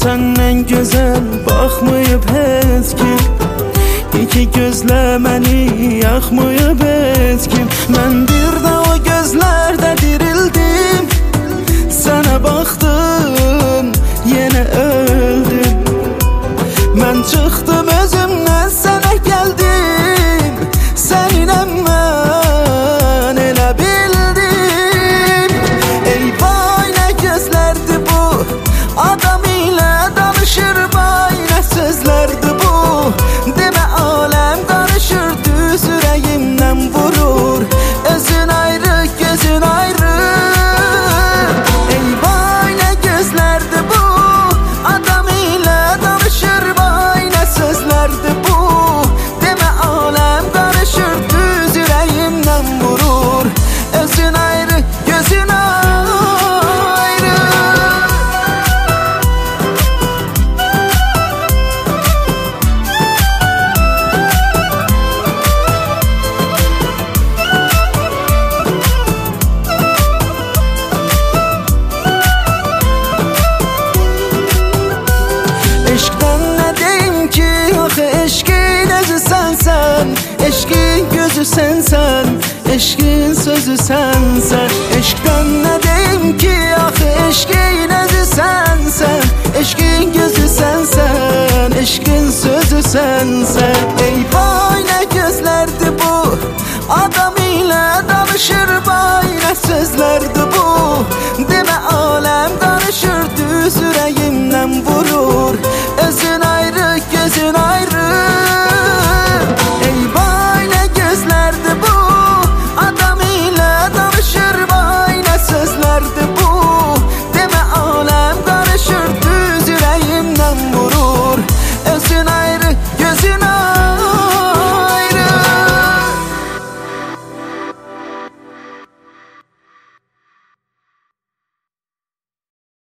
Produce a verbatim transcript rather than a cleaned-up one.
senden güzel bakmayıp heç kim, İki gözlə məni yaxmayıp heç kim. Mən bir də o gözlərdə dirildim, sənə baxdım, yenə öldüm. Mən çıxdım özümdən, sənə gəldim, səninlə mən elə bildim. Ey vay nə gözlərdi bu, adam ilə danışır vay nə sözlərdi bu. Demə aləm qarışır, düz ürəyimdən vurur, özün ayrı, gözün ayrı. Ey vay nə gözlərdi bu, adam ilə danışır vay nə sözlərdi bu. Demə aləm qarışır, düz ürəyimdən vurur, özün ayrı, gözün ayrı. Eşqdən nə deyim ki, axı eşqin özü sənsən, eşqin gözü sənsən, eşqin sözü sənsən. Eşqdən nə deyim ki, axı eşqin özü sənsən, eşqin gözü sənsən, eşqin sözü sənsən. Ey vay nə gözlərdi bu, adam ilə danışır vay nə sözlərdi bu. Demə